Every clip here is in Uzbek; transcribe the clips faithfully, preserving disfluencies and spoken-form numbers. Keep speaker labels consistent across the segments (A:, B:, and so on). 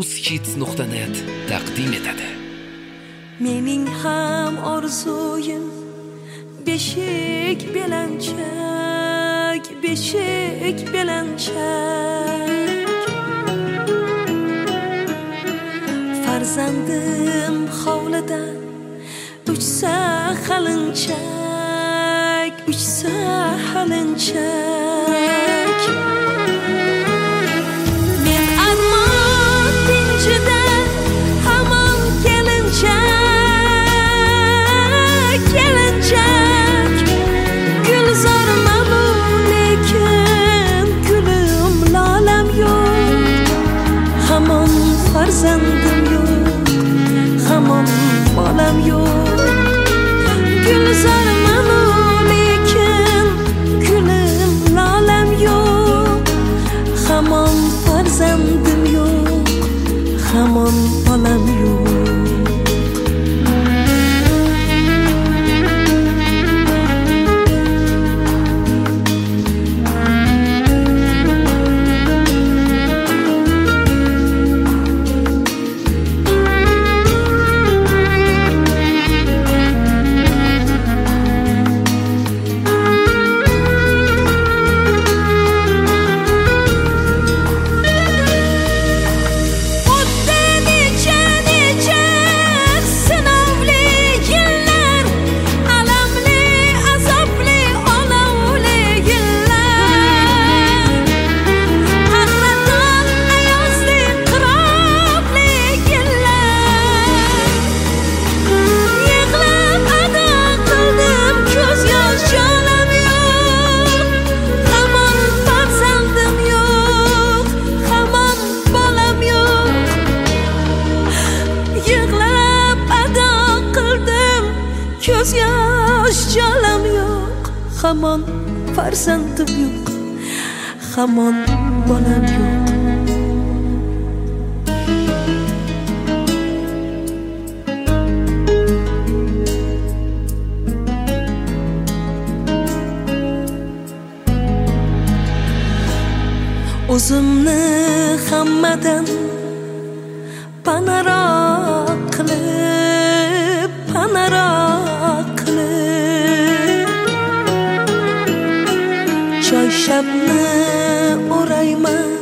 A: uzhits nuqta net taqdim etadi.
B: Mening ham orzuyim beshik belanchak, beshik belanchak. Farzandim hovlidan uchsa halinchak, uchsa halinchak. Men armon tinchida hamon kelinchak, kelinchak. Gulzor manu lekin gulim lolam yo'q. Hamon farzandim yo'q, hamon bolam yo'q. Gulzor manu lekin gulim lolam yo'q. Hamon farzandim yo'q, hamon bolam yo'q. Ko'z yosh jolam yo'q, hamon farzandim yo'q, hamon bolam yo'q. O'zimni hammadan panaroq qilib, panaroq qilib choyshabni o'rayman,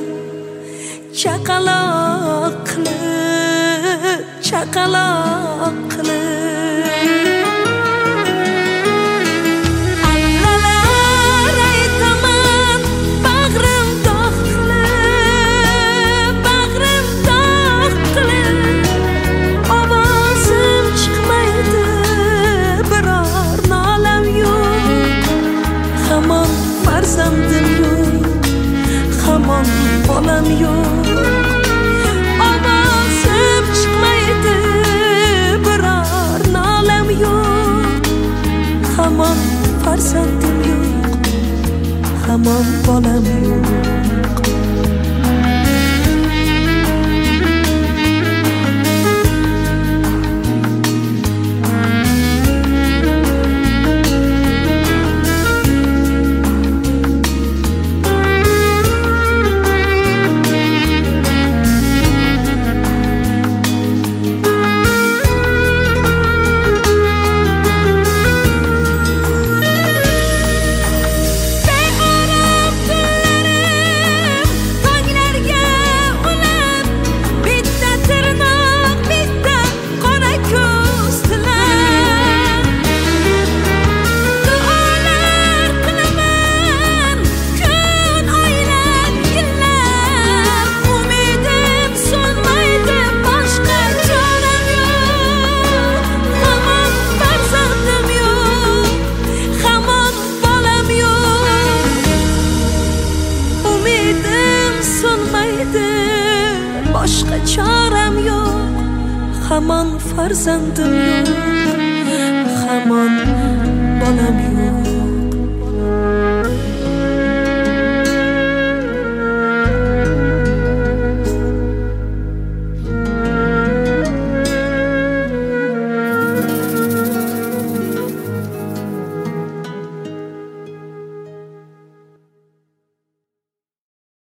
B: chaqaloq qilib, chaqaloq qilib. Hamon farzandim yo'q, hamon bolam yo'q. Ovozim chiqmaydi, biror nolam yo'q. Hamon farzandim yo'q, hamon bolam yo'q. Boshqa choram yo'q, hamon farzandim yo'q.